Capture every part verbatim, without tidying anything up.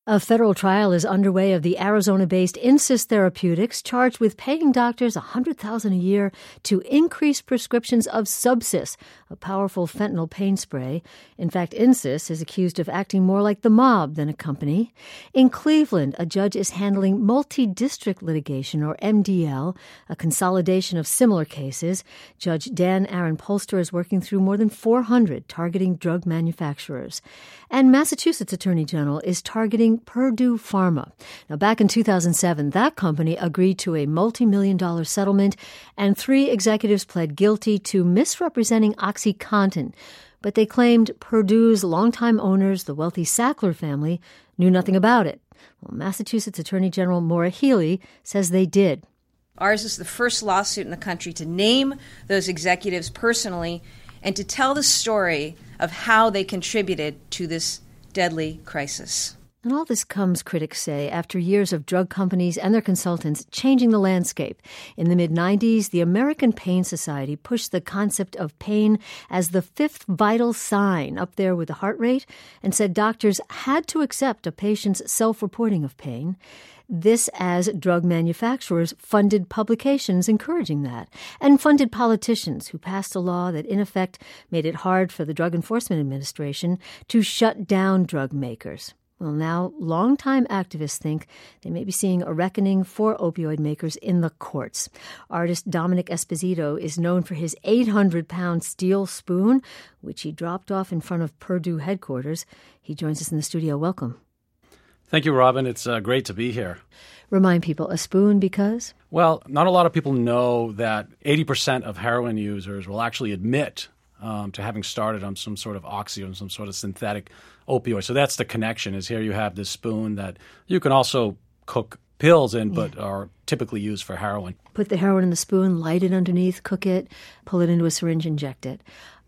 A federal trial is underway of the Arizona-based Insys Therapeutics, charged with paying doctors one hundred thousand dollars a year to increase prescriptions of Subsys, a powerful fentanyl pain spray. In fact, Insys is accused of acting more like the mob than a company. In Cleveland, a judge is handling multi-district litigation, or M D L, a consolidation of similar cases. Judge Dan Aaron Polster is working through more than four hundred targeting drug manufacturers. And Massachusetts Attorney General is targeting Purdue Pharma. Now, back in two thousand seven, that company agreed to a multi-million dollar settlement, and three executives pled guilty to misrepresenting OxyContin. But they claimed Purdue's longtime owners, the wealthy Sackler family, knew nothing about it. Well, Massachusetts Attorney General Maura Healey says they did. Ours is the first lawsuit in the country to name those executives personally and to tell the story of how they contributed to this deadly crisis. And all this comes, critics say, after years of drug companies and their consultants changing the landscape. In the mid nineties, the American Pain Society pushed the concept of pain as the fifth vital sign, up there with the heart rate, and said doctors had to accept a patient's self-reporting of pain. This as drug manufacturers funded publications encouraging that, and funded politicians who passed a law that in effect made it hard for the Drug Enforcement Administration to shut down drug makers. Well, now, longtime activists think they may be seeing a reckoning for opioid makers in the courts. Artist Dominic Esposito is known for his eight hundred pound steel spoon, which he dropped off in front of Purdue headquarters. He joins us in the studio. Welcome. Thank you, Robin. It's uh, great to be here. Remind people, a spoon because? Well, not a lot of people know that eighty percent of heroin users will actually admit um, to having started on some sort of oxy or some sort of synthetic opioid. So that's the connection, is here you have this spoon that you can also cook pills in, but yeah. are typically used for heroin. Put the heroin in the spoon, light it underneath, cook it, pull it into a syringe, inject it.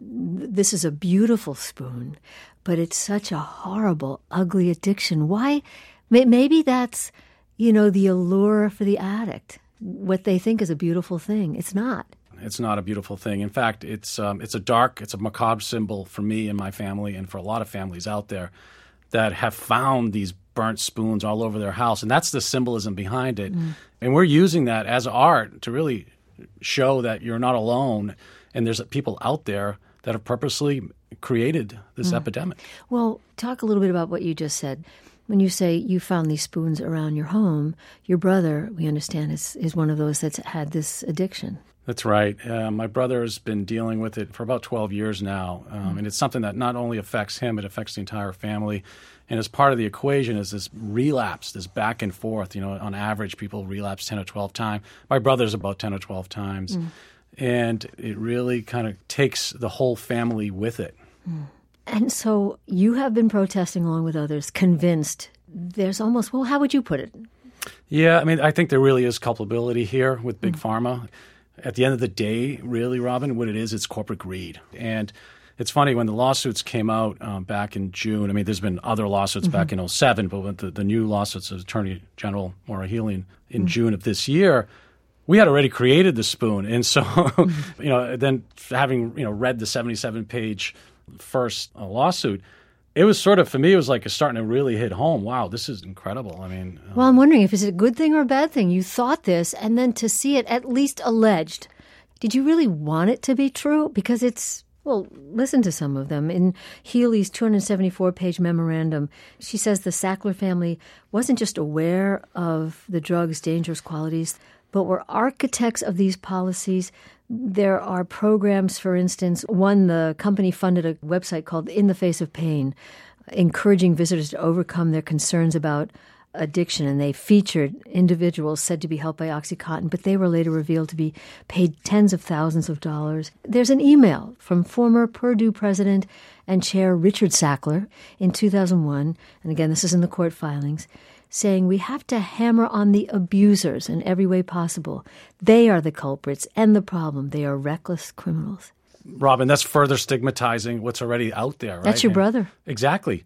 This is a beautiful spoon, but it's such a horrible, ugly addiction. Why? Maybe that's, you know, the allure for the addict, what they think is a beautiful thing. It's not. It's not a beautiful thing. In fact, it's um, it's a dark, it's a macabre symbol for me and my family and for a lot of families out there that have found these burnt spoons all over their house. And that's the symbolism behind it. Mm. And we're using that as art to really show that you're not alone and there's people out there that have purposely created this mm. epidemic. Well, talk a little bit about what you just said. When you say you found these spoons around your home, your brother, we understand, is, is one of those that's had this addiction. That's right. Uh, my brother has been dealing with it for about twelve years now, um, mm. and it's something that not only affects him, it affects the entire family. And as part of the equation is this relapse, this back and forth. You know, on average, people relapse ten or twelve times. My brother's about ten or twelve times. Mm. And it really kind of takes the whole family with it. Mm. And so you have been protesting along with others, convinced there's almost, well, how would you put it? Yeah, I mean, I think there really is culpability here with Big mm. Pharma. At the end of the day, really, Robin, what it is, it's corporate greed. And it's funny, when the lawsuits came out um, back in June, I mean, there's been other lawsuits mm-hmm. back in oh seven, but with the, the new lawsuits of Attorney General Maura Healey in, in mm-hmm. June of this year, we had already created the spoon. And so, mm-hmm. you know, then having, you know, read the seventy-seven page first uh, lawsuit, it was sort of, for me, it was like starting to really hit home. Wow, this is incredible. I mean. Well, I'm wondering if it's a good thing or a bad thing. You thought this, and then to see it at least alleged. Did you really want it to be true? Because it's, well, listen to some of them. In Healey's two hundred seventy-four page memorandum, she says the Sackler family wasn't just aware of the drug's dangerous qualities, but were architects of these policies. There are programs, for instance, one, the company funded a website called In the Face of Pain, encouraging visitors to overcome their concerns about addiction. And they featured individuals said to be helped by OxyContin, but they were later revealed to be paid tens of thousands of dollars. There's an email from former Purdue president and chair Richard Sackler in two thousand one, and again, this is in the court filings, saying we have to hammer on the abusers in every way possible. They are the culprits and the problem. They are reckless criminals. Robin, that's further stigmatizing what's already out there, right? That's your brother. And exactly.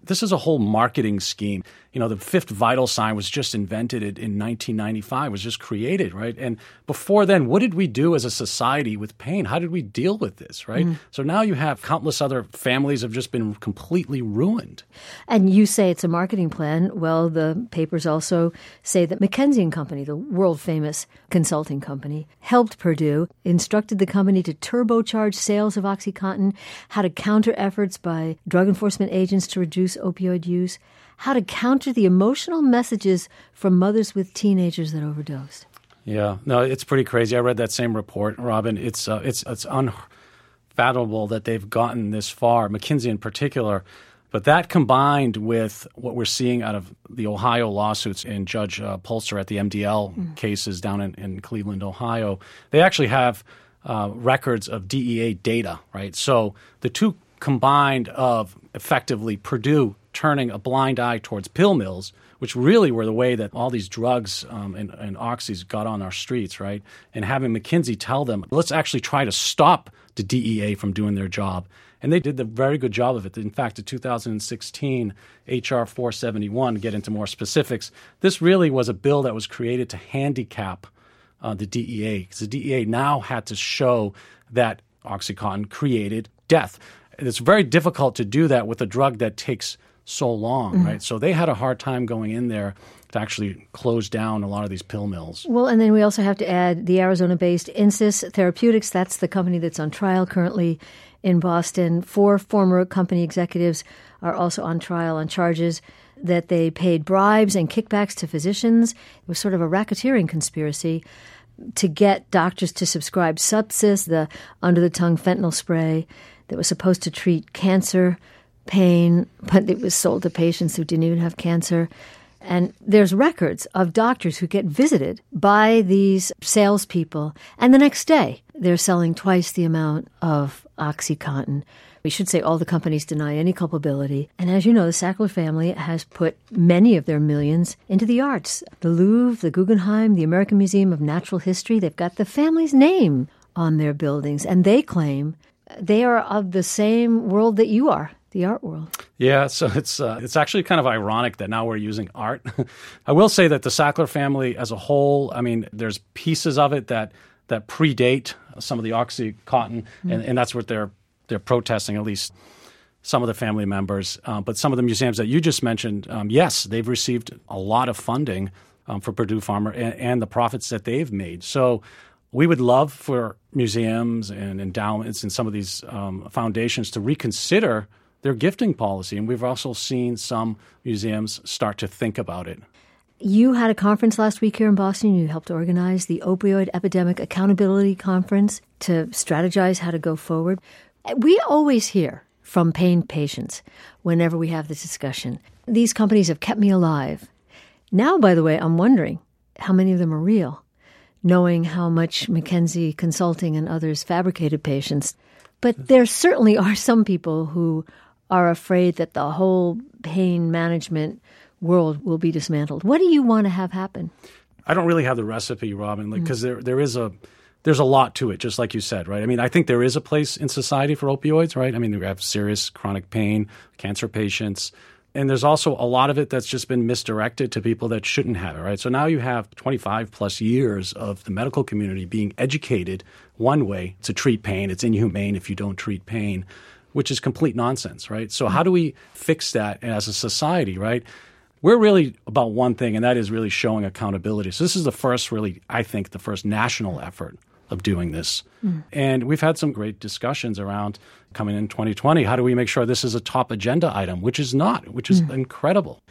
this is a whole marketing scheme. You know, the fifth vital sign was just invented in nineteen ninety-five, was just created, right? And before then, what did we do as a society with pain? How did we deal with this, right? Mm. So now you have countless other families have just been completely ruined. And you say it's a marketing plan. Well, the papers also say that McKinsey and Company, the world-famous consulting company, helped Purdue, instructed the company to turbocharge sales of OxyContin, how to counter efforts by drug enforcement agents to reduce opioid use, how to counter the emotional messages from mothers with teenagers that overdosed. Yeah, no, it's pretty crazy. I read that same report, Robin. It's uh, it's it's unfathomable that they've gotten this far, McKinsey in particular. But that combined with what we're seeing out of the Ohio lawsuits in Judge uh, Pulser at the M D L mm. cases down in, in Cleveland, Ohio, they actually have uh, records of D E A data, right? So the two combined of effectively Purdue turning a blind eye towards pill mills, which really were the way that all these drugs um, and, and oxys got on our streets, right? And having McKinsey tell them, let's actually try to stop the D E A from doing their job. And they did a very good job of it. In fact, in two thousand sixteen, H R four seventy-one, to get into more specifics, this really was a bill that was created to handicap uh, the D E A, because the D E A now had to show that OxyContin created death. And it's very difficult to do that with a drug that takes so long, mm-hmm. right? So they had a hard time going in there to actually close down a lot of these pill mills. Well, and then we also have to add the Arizona-based Insys Therapeutics. That's the company that's on trial currently in Boston. Four former company executives are also on trial on charges that they paid bribes and kickbacks to physicians. It was sort of a racketeering conspiracy to get doctors to subscribe Subsys, the under-the-tongue fentanyl spray that was supposed to treat cancer, pain, but it was sold to patients who didn't even have cancer. And there's records of doctors who get visited by these salespeople, and the next day they're selling twice the amount of OxyContin. We should say all the companies deny any culpability. And as you know, the Sackler family has put many of their millions into the arts. The Louvre, the Guggenheim, the American Museum of Natural History, they've got the family's name on their buildings, and they claim they are of the same world that you are, the art world. Yeah, so it's uh, it's actually kind of ironic that now we're using art. I will say that the Sackler family as a whole, I mean, there's pieces of it that that predate some of the OxyContin, mm-hmm. and, and that's what they're they're protesting, at least some of the family members. Um, but some of the museums that you just mentioned, um, yes, they've received a lot of funding um, for Purdue Pharma and, and the profits that they've made. So we would love for museums and endowments and some of these um, foundations to reconsider their gifting policy. And we've also seen some museums start to think about it. You had a conference last week here in Boston. You helped organize the Opioid Epidemic Accountability Conference to strategize how to go forward. We always hear from pain patients whenever we have this discussion. These companies have kept me alive. Now, by the way, I'm wondering how many of them are real, knowing how much McKinsey Consulting and others fabricated patients. But there certainly are some people who are afraid that the whole pain management world will be dismantled. What do you want to have happen? I don't really have the recipe, Robin, because like, mm. there there is a there's a lot to it, just like you said, right? I mean, I think there is a place in society for opioids, right? I mean, we have serious chronic pain, cancer patients, and there's also a lot of it that's just been misdirected to people that shouldn't have it, right? So now you have twenty-five plus years of the medical community being educated one way to treat pain. It's inhumane if you don't treat pain, which is complete nonsense, right? So how do we fix that as a society, right? We're really about one thing, and that is really showing accountability. So this is the first really, I think, the first national effort of doing this. Mm. And we've had some great discussions around coming in twenty twenty. How do we make sure this is a top agenda item, which is not, which is mm. incredible.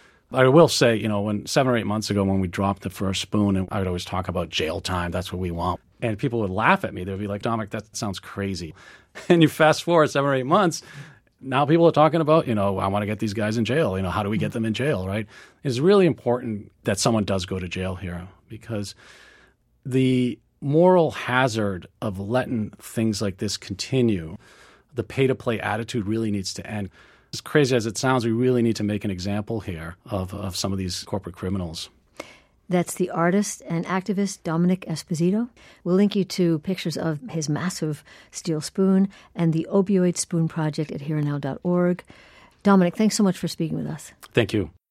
I will say, you know, when seven or eight months ago when we dropped the first spoon, and I would always talk about jail time, that's what we want. And people would laugh at me. They'd be like, Dominic, that sounds crazy. And you fast forward seven or eight months, now people are talking about, you know, I want to get these guys in jail. You know, how do we get them in jail, right? It's really important that someone does go to jail here, because the moral hazard of letting things like this continue, the pay-to-play attitude really needs to end. As crazy as it sounds, we really need to make an example here of, of some of these corporate criminals. That's the artist and activist Dominic Esposito. We'll link you to pictures of his massive steel spoon and the Opioid Spoon Project at here and now dot org. Dominic, thanks so much for speaking with us. Thank you.